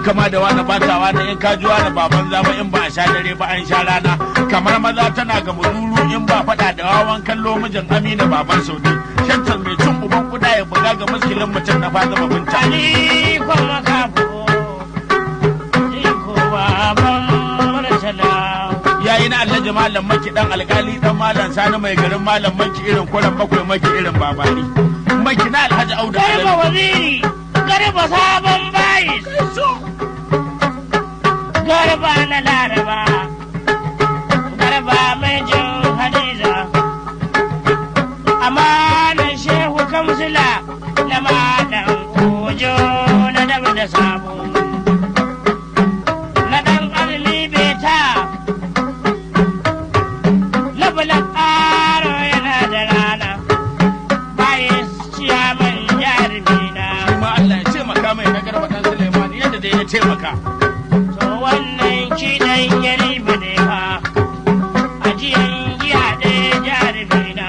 kama da wani batawa na in kajuwa da baban zama in ba a sha dare ba an sha rana kamar maza tana ga mururu in ba faɗa da wawan kallo mijin Amina baban Saudi shantar mai cin uban kuda ya buga ga muskilin mutum na fada babinta ni kuma kafo ni kuma ban murtala yayi na Alhaji Malam Maki dan alkali dan Malam Sani mai garin Malam Maki irin kuran bakwai Maki irin babari Maki na Alhaji Audu Garba waziri Garba sabon bayi Garba na Laraba Garba mai jin Hadiza Amanan Shehu Kamsila na Malam Kojo na Dabu da Sabo na dan Arli Beta na Bulan Aro yana da rana bayan ciyaman jarumina kuma Allah ya taimaka mai na Garba dan Suleiman yadda dai ya taimaka to wannan kiɗan ya riba ne fa ajiyan giya ɗaya jarumina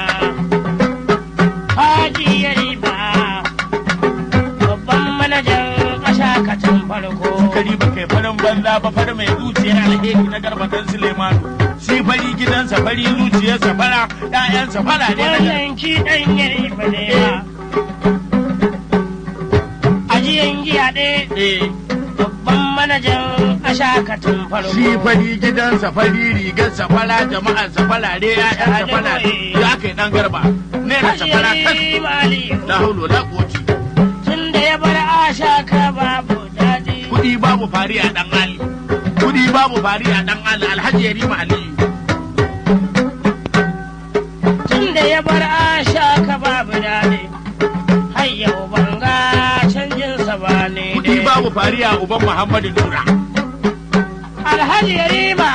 haji ya riba babban manajan ƙasa katin farko kari ba kai farin banza ba far mai zuciyar alheri na Garba dan Suleiman shi fari gidansa fari zuciyarsa fara ƴaƴansa fara ne na wannan kiɗan ya riba ne fa ajiyan giya ɗaya babban manajan ashakatin farko shi fari gidansa fari rigarsa fara jama'arsa farare ƴaƴansa fara ya kai dan Garba ne na safara tas la hawla la quwwata tun da ya bar ashaka babu daɗi kudi babu fari a dan Ali kudi babu fari a dan Ali Alhaji Yarima Aliyu tun da ya bar ashaka babu daɗi har yau ban ga canjinsa ba ne kudi babu fari a uban Muhammadu Nura Alhaji Yarima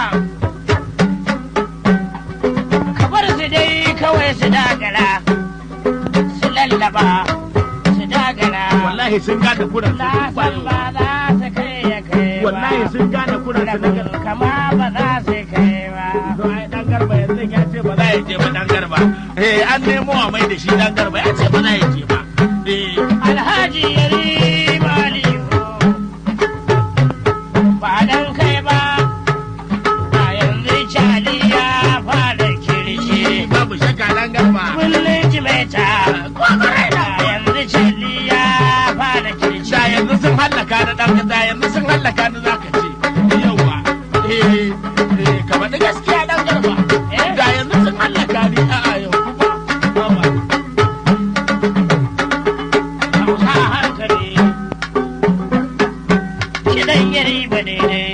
ka bar su dai kawai su dagala su lallaba su dagala wallahi sun gane kuran na san ba za su kai ya kai ba wallahi sun gane kuran su na Garba kama ba za su kai ba to ai dan Garba yanzu ya ce ba za ya je ba dan Garba an nemo a mai da shi dan Garba ya ce ba za ya je ba Alhaji Yarima Aliyu ba dan kai ba a yanzu Cali ya fara kirki babu shakka dan Garba kullum jimeta yanzu Cali ya fara kirki da yanzu sun hallaka da dan da yanzu sun hallaka da zaka ce yawa ka faɗi gaskiya dan Garba da yanzu sun hallaka ni a'a yau kuma hausa hankali kiɗan Yarima daidai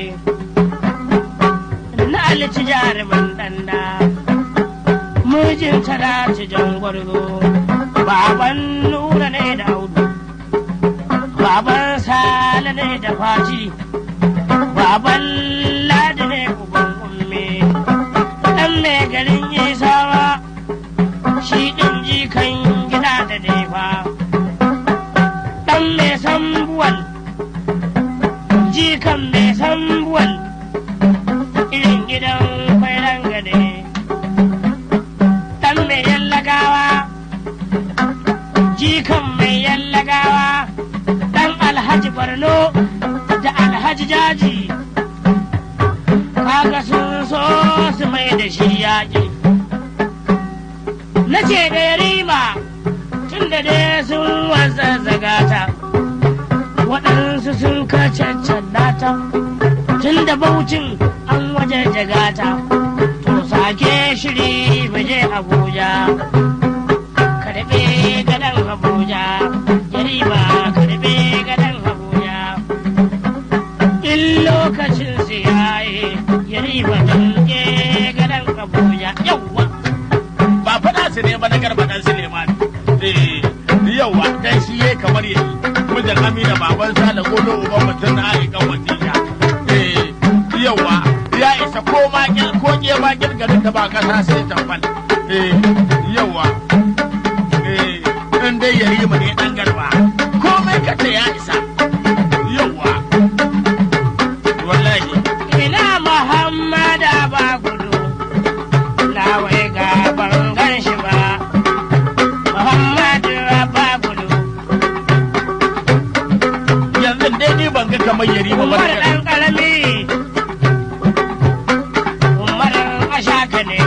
na alici jarumin ɗanda mijin talati jan gwarzo baban nura ne da audu baban sale ne da faci baban ladi ne uban umme ɗan mai garin isawa shi ɗin jikan gida da nefa ɗan mai sambuwal jikan mai sambuwal irin gidan kwairan gade ɗan mai yallagawa jikan mai yallagawa ɗan alhaji barno da alhaji jaji kaga sun so su mai da shi yaƙi na ce da Yarima tun da dai sun wazazzaga ta waɗansu sun kacaccalla ta tun da Bauchin an waje jagata to sake shiri baje Abuja karɓe gadan Abuja Yarima karɓe gadan Abuja in lokacin su yayi Yarima danke gadan Abuja yawwa ba faɗa su ne ba na Garba dan Suleiman yawa dan shi yayi kamar yayi mijin Amina baban Sale Godo uban mutum na Aika Watija yawa ya isa ko ma ko ke ma girgarin da ba kasa sai tamfal yawa in dai Yarima ne dan Garba komai kace ya isa yawa wallahi ina Muhammad Abagudu lawai ga bangan shi ba Muhammad Abagudu yanzu dai ni ban ga kamar baban Yarima Umar barka. ɗan ƙarami. Umar Ashaka ne.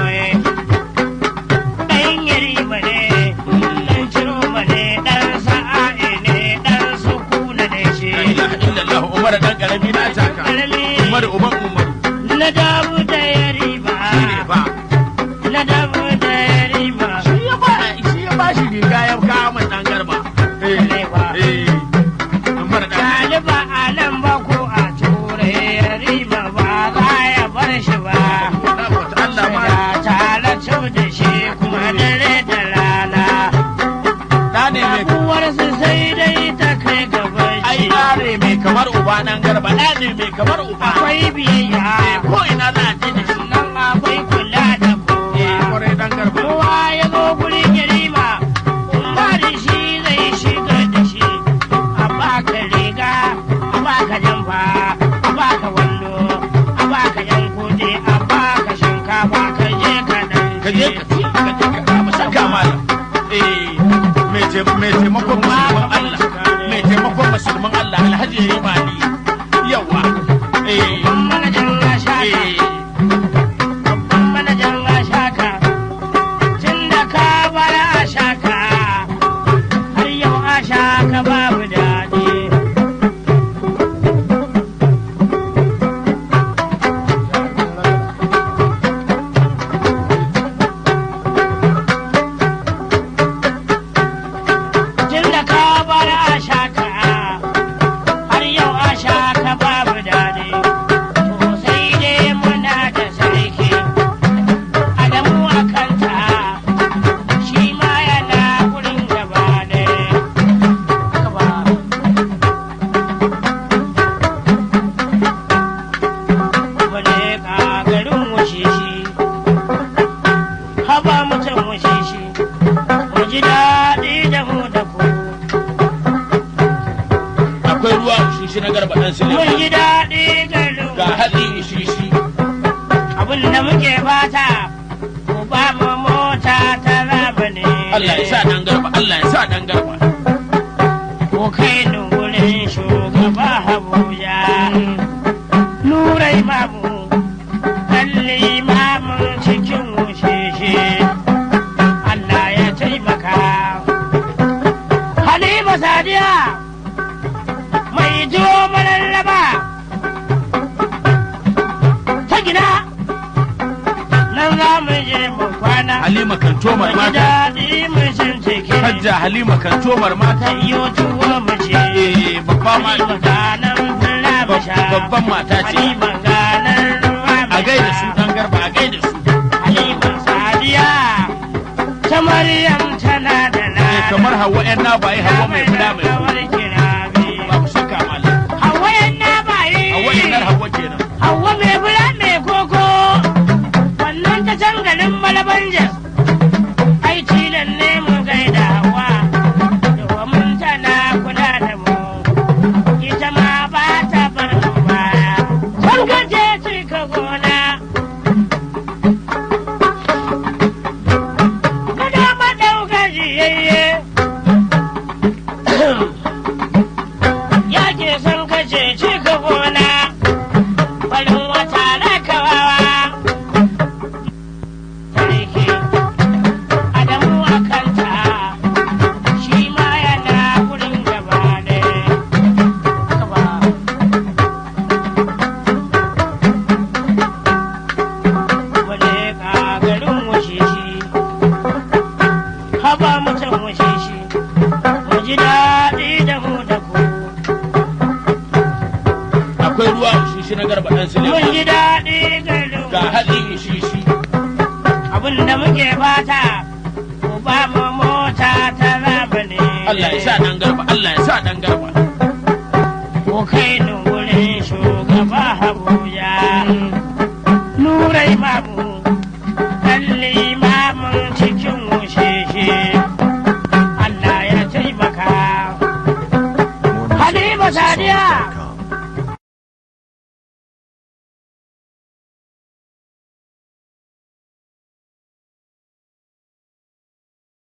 Ɗan Yarima ne. Ɗan Ciroma ne. Ɗan Sa'a'i ne. Ɗan Sukuna ne shi. La ilaha illallah Umar dan karami na taka. Ƙarami. Umar uban Umaru. Na dawo da Yarima. Shi ne ba. Na dawo da Yarima. Shi ya ba shi riga ya kawo min dan garba. Ne ba. Umar dan. Ɗaliba a nan ba ko a Turai Yarima ba za ya bar shi ba. Allah ma. Da tare da shi kuma dare da rana. Da ne mai. Uwarsu sai dai ta kai gaban Ai shi. da ne mai kamar uba nan garba. Da ne mai kamar uba. Akwai biyayya. Ko ina za a je da shi. Nan akwai kula da kowa. Kwarai dan garba. Kowa ya zo gurin Yarima, Umar shi zai shiga da shi. A baka riga, a baka jamfa, a baka wando, a baka yan kuɗi, a baka shinkafa, ka je ka ɗan Ka je ka ci ka je ka kama saka malam. Mai taimakon musulman Allah. Mai taimakon musulman Allah Alhaji Yarima ne. Yawa. Babban manajan Ashaka, babban manajan Ashaka, tun da ka bar Ashaka, har yau Ashaka babu daɗi. Tun da ka bar Ashaka, har yau Ashaka babu daɗi. To sai dai muna da sarki, Adamu a kanta, shi ma yana wurin gaba ne. Gaba. Wale garin wushishi, haba mutum wushishi, mu ji daɗi da mu da ku. Akwai ruwa shishi na garba dan Mun Suleiman. ji daɗi garin Ga hatsi shishi. abin da muke fata, ku ba mu mota ta zamani. Allah ya sa dan garba. Allah ya sa dan garba. Ku kai ni wurin shugaba Abuja. Nurai mamu, kalli mamun cikin wushishi. Allah ya taimaka. Halima Sadiya, mai jiwo mararraba. Ta gina, nan za mu je mu kwana. Halima Kantomar Mu ji mata. daɗi mu shintake. Hajja Halima Kantomar mata. Ayyo tuwo mu ce. Babba ma. Halima ganan fura mu sha. Babban mata ce. Halima ganan ruwa mu A gaida su sha. dan garba a gaida su. Halima Sadiya, ta Maryam tana da lada. Kamar Hauwa ƴan nabaye Hauwa mai fula mai kawar kirabi. babu shakka malam. Hauwa yan nabaye. Hauwa yanar Hauwa kenan. Hauwa mai fura mai koko. Wannan ta can garin Malaban Jos. Ai tilan ne mu gaida Hauwa. Domin tana kula da mu. Ita ma ba ta bar mu baya. Kun gaje cika gona. Gada maɗauka jiyayye. Ya ke son kace cika gona. Farin wata na kawawa. Sarki Adamu a kanta. Shi ma yana wurin gaba ne. Gaba. Wale garin wushishi, haba mutum wushishi, mu ji daɗi da mu da ku. Akwai ruwa shishi na garba dan Mun Suleiman. ji daɗi garin Ga hatsi shishi. abin da muke fata, ku ba mu mota ta zamani. Allah ya sa dan garba. Allah ya sa dan garba.